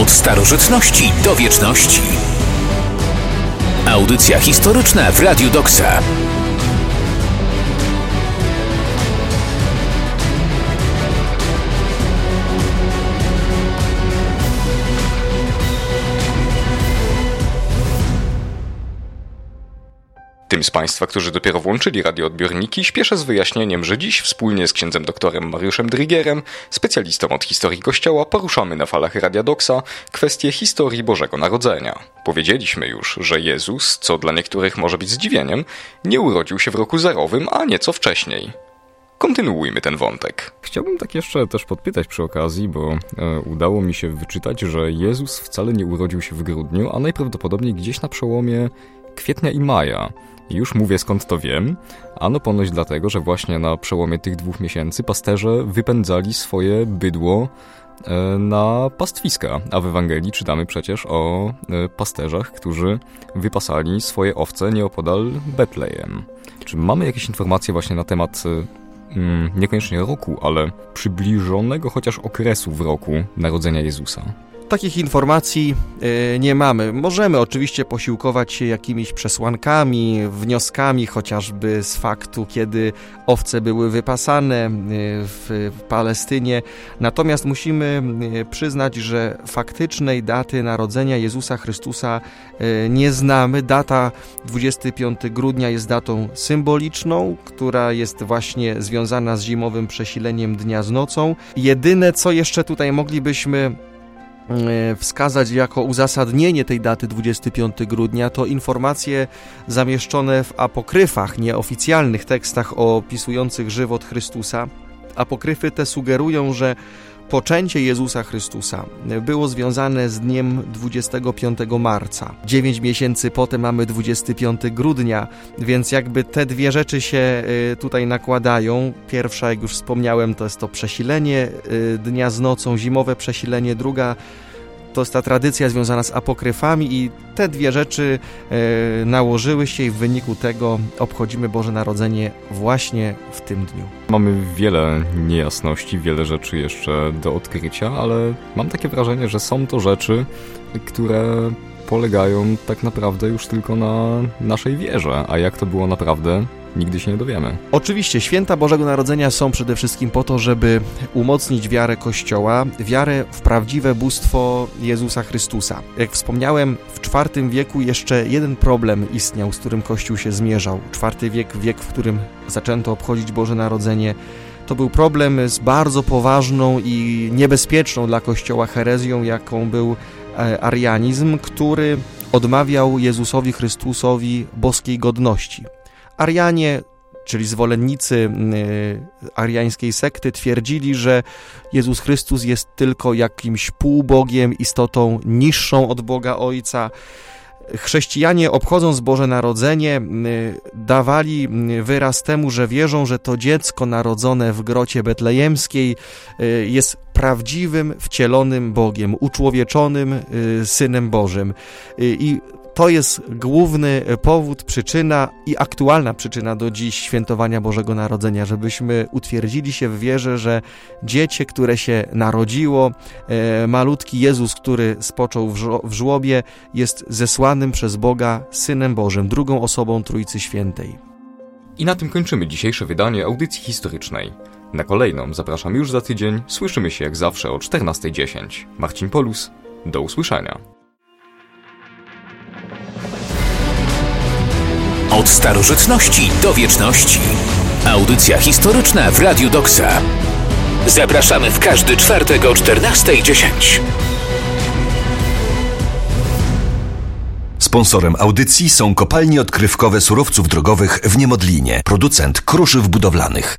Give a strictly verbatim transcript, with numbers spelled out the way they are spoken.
Od starożytności do wieczności. Audycja historyczna w Radiu Doksa. Tym z Państwa, którzy dopiero włączyli radioodbiorniki, śpieszę z wyjaśnieniem, że dziś wspólnie z księdzem doktorem Mariuszem Drygierem, specjalistą od historii Kościoła, poruszamy na falach Radia Doksa kwestię historii Bożego Narodzenia. Powiedzieliśmy już, że Jezus, co dla niektórych może być zdziwieniem, nie urodził się w roku zerowym, a nieco wcześniej. Kontynuujmy ten wątek. Chciałbym tak jeszcze też podpytać przy okazji, bo e, udało mi się wyczytać, że Jezus wcale nie urodził się w grudniu, a najprawdopodobniej gdzieś na przełomie kwietnia i maja. Już mówię, skąd to wiem. Ano ponoć dlatego, że właśnie na przełomie tych dwóch miesięcy pasterze wypędzali swoje bydło e, na pastwiska. A w Ewangelii czytamy przecież o e, pasterzach, którzy wypasali swoje owce nieopodal Betlejem. Czy mamy jakieś informacje właśnie na temat e, mm, niekoniecznie roku, ale przybliżonego chociaż okresu w roku narodzenia Jezusa? Takich informacji y, nie mamy. Możemy oczywiście posiłkować się jakimiś przesłankami, wnioskami, chociażby z faktu, kiedy owce były wypasane y, w, w Palestynie. Natomiast musimy y, przyznać, że faktycznej daty narodzenia Jezusa Chrystusa y, nie znamy. Data dwudziestego piątego grudnia jest datą symboliczną, która jest właśnie związana z zimowym przesileniem dnia z nocą. Jedyne, co jeszcze tutaj moglibyśmy wskazać jako uzasadnienie tej daty dwudziestego piątego grudnia, to informacje zamieszczone w apokryfach, nieoficjalnych tekstach opisujących żywot Chrystusa. Apokryfy te sugerują, że poczęcie Jezusa Chrystusa było związane z dniem dwudziestego piątego marca. Dziewięć miesięcy potem mamy dwudziestego piątego grudnia, więc jakby te dwie rzeczy się tutaj nakładają. Pierwsza, jak już wspomniałem, to jest to przesilenie dnia z nocą, zimowe przesilenie. Druga to jest ta tradycja związana z apokryfami i te dwie rzeczy e, nałożyły się i w wyniku tego obchodzimy Boże Narodzenie właśnie w tym dniu. Mamy wiele niejasności, wiele rzeczy jeszcze do odkrycia, ale mam takie wrażenie, że są to rzeczy, które polegają tak naprawdę już tylko na naszej wierze, a jak to było naprawdę, nigdy się nie dowiemy. Oczywiście święta Bożego Narodzenia są przede wszystkim po to, żeby umocnić wiarę Kościoła, wiarę w prawdziwe bóstwo Jezusa Chrystusa. Jak wspomniałem, w czwartym wieku jeszcze jeden problem istniał, z którym Kościół się zmierzał. czwarty wiek, wiek, w którym zaczęto obchodzić Boże Narodzenie. To był problem z bardzo poważną i niebezpieczną dla Kościoła herezją, jaką był arianizm, który odmawiał Jezusowi Chrystusowi boskiej godności. Arianie, czyli zwolennicy ariańskiej sekty, twierdzili, że Jezus Chrystus jest tylko jakimś półbogiem, istotą niższą od Boga Ojca. Chrześcijanie, obchodząc Boże Narodzenie, dawali wyraz temu, że wierzą, że to dziecko narodzone w grocie betlejemskiej jest prawdziwym, wcielonym Bogiem, uczłowieczonym Synem Bożym. I to jest główny powód, przyczyna i aktualna przyczyna do dziś świętowania Bożego Narodzenia, żebyśmy utwierdzili się w wierze, że dziecię, które się narodziło, malutki Jezus, który spoczął w żłobie, jest zesłanym przez Boga Synem Bożym, drugą osobą Trójcy Świętej. I na tym kończymy dzisiejsze wydanie audycji historycznej. Na kolejną zapraszam już za tydzień. Słyszymy się jak zawsze o czternasta dziesięć. Marcin Polus, do usłyszenia. Od starożytności do wieczności. Audycja historyczna w Radiu Doksa. Zapraszamy w każdy czwartek o czternasta dziesięć. Sponsorem audycji są kopalnie odkrywkowe surowców drogowych w Niemodlinie, producent kruszyw budowlanych.